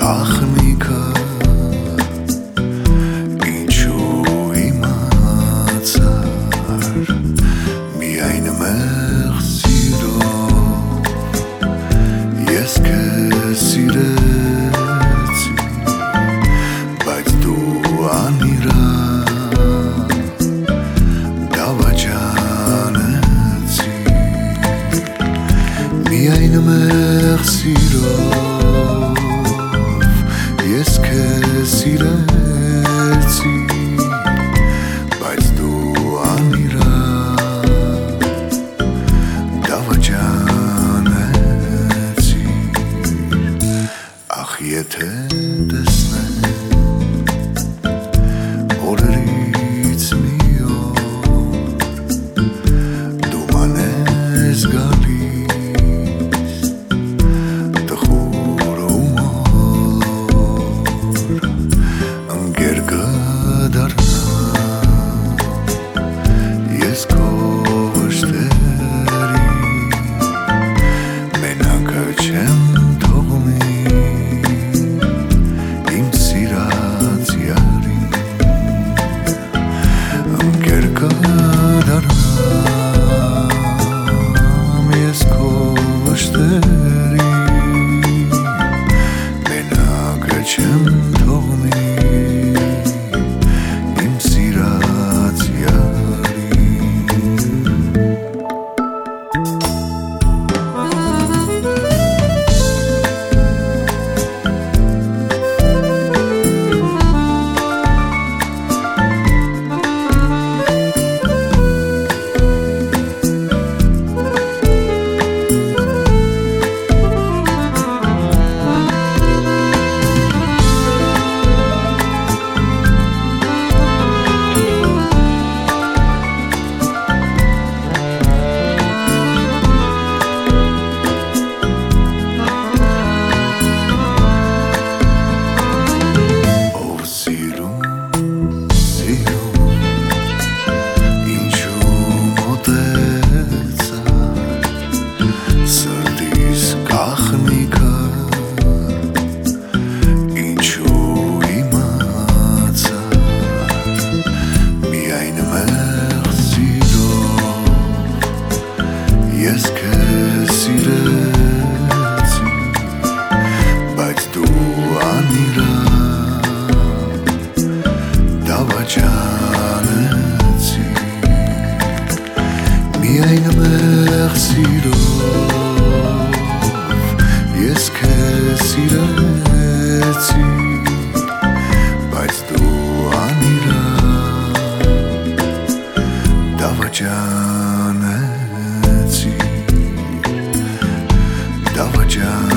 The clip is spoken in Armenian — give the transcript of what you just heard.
Գախնիկը ինչու իմացար միայն մեղ սիրով ես քեզ սիրեցի բայց դու անիրավ դավաճանեցի միայն մեղ սիրով ես քեզ սիրեցի բայց դու անիրավ դավաճանեցի ախ եթե տեսնեմ օրերից մի օր դու մանես գալիս տխուր ու մոլոր ընկեր կդառնամ ես քո վշտերին մենակը չեմ թողնի իմ սիրած յարին ընկեր կդառնամ ես քո վշտերին մենակը չեմ թողնի իմ սիրած յարին Սրտիս գախնիկը ինչու իմացար միայն մեղ սիրով ես քեզ սիրեցի բայց դու անիրավ դավաճանեցի միայն մեղ սիրով ես քեզ սիրեցի բայց դու անիրավ դավաճանեցի